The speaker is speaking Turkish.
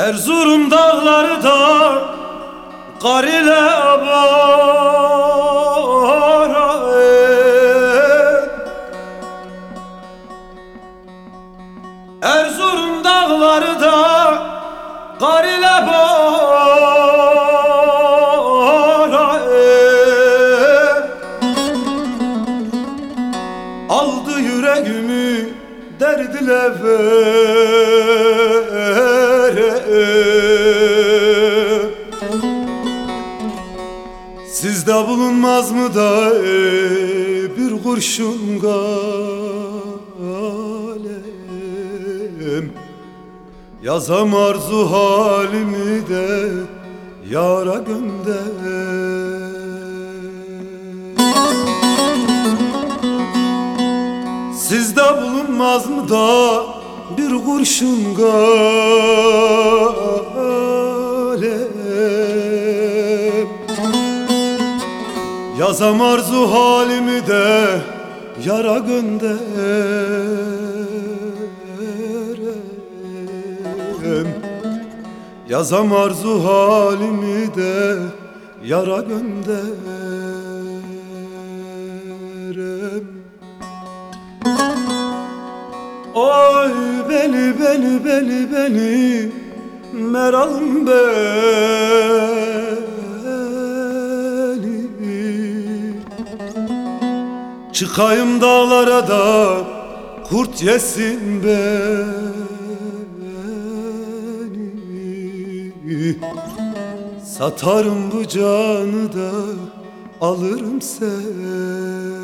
Erzurum dağları da kar ile abaray. Erzurum dağları da kar ile abaray. Aldı yüreğimi derdile Sizde bulunmaz mı da bir kurşun kalem? Yazam arzu halimi de yara gönder. Sizde bulunmaz mı da bir kurşun kalem? Yazam arzu halimi de yara gönderem. Yazam arzu halimi de yara gönderem. Oy beni beni beni beni meralım beni. Çıkayım dağlara da kurt yesin beni. Satarım bu canı da alırım seni.